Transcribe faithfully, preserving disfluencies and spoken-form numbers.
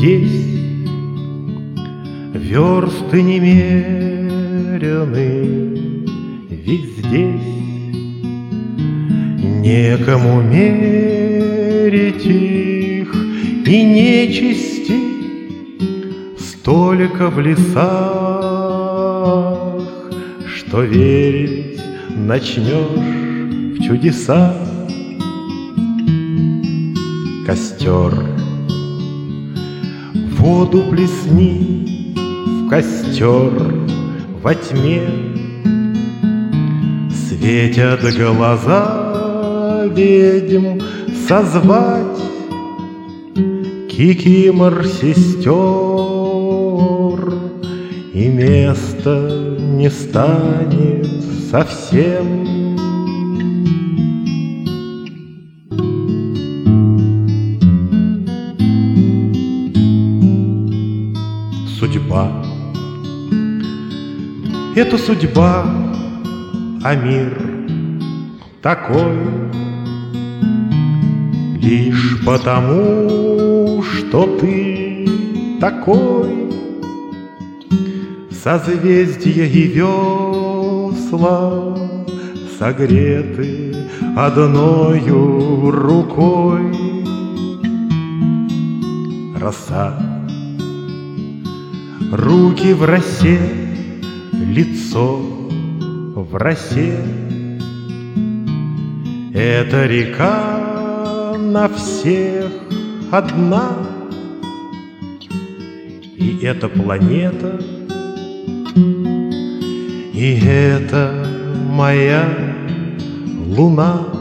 здесь версты немерены, ведь здесь некому мерить их, и нечисти столько в лесах, что верить начнешь в чудеса. Костер, воду плесни в костер во тьме, светят глаза ведьм созвать кикимор сестер, и места не станет совсем. Судьба — это судьба, а мир такой лишь потому, что ты такой. Созвездия и весла согреты одною рукой. Роса, руки в росе, лицо в росе. Эта река на всех одна, и эта планета, и это моя луна.